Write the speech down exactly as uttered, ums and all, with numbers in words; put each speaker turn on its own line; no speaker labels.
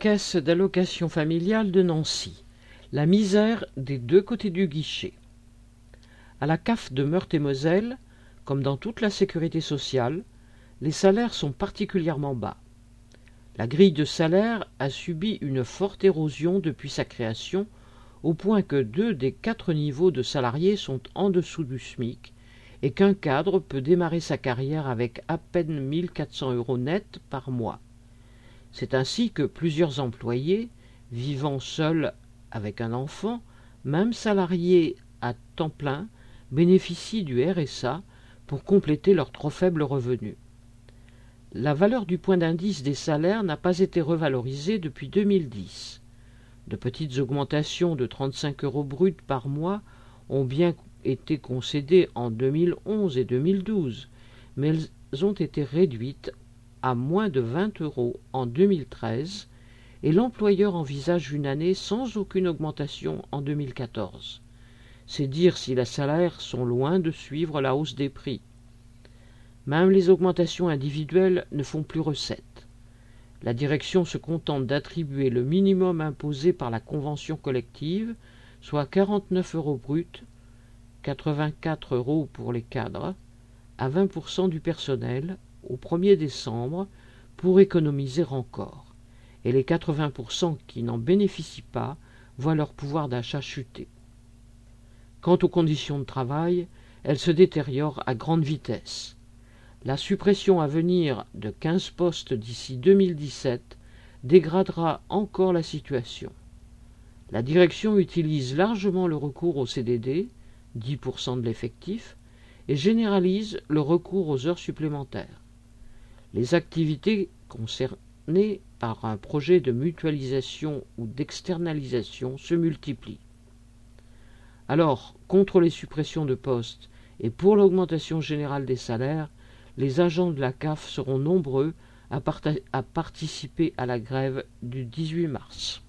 caisse d'allocation familiale de Nancy. La misère des deux côtés du guichet. À la C A F de Meurthe-et-Moselle, comme dans toute la sécurité sociale, les salaires sont particulièrement bas. La grille de salaire a subi une forte érosion depuis sa création, au point que deux des quatre niveaux de salariés sont en dessous du SMIC et qu'un cadre peut démarrer sa carrière avec à peine mille quatre cents euros net par mois. C'est ainsi que plusieurs employés, vivant seuls avec un enfant, même salariés à temps plein, bénéficient du R S A pour compléter leur trop faible revenu. La valeur du point d'indice des salaires n'a pas été revalorisée depuis deux mille dix. De petites augmentations de trente-cinq euros bruts par mois ont bien été concédées en deux mille onze et deux mille douze, mais elles ont été réduites à moins de vingt euros en deux mille treize et l'employeur envisage une année sans aucune augmentation en deux mille quatorze. C'est dire si les salaires sont loin de suivre la hausse des prix. Même les augmentations individuelles ne font plus recette. La direction se contente d'attribuer le minimum imposé par la convention collective, soit quarante-neuf euros bruts, quatre-vingt-quatre euros pour les cadres, à vingt pour cent du personnel au premier décembre pour économiser encore, et les quatre-vingts pour cent qui n'en bénéficient pas voient leur pouvoir d'achat chuter. Quant aux conditions de travail, elles se détériorent à grande vitesse. La suppression à venir de quinze postes d'ici deux mille dix-sept dégradera encore la situation. La direction utilise largement le recours au C D D, dix pour cent de l'effectif, et généralise le recours aux heures supplémentaires. Les activités concernées par un projet de mutualisation ou d'externalisation se multiplient. Alors, contre les suppressions de postes et pour l'augmentation générale des salaires, les agents de la C A F seront nombreux à, à participer à la grève du dix-huit mars.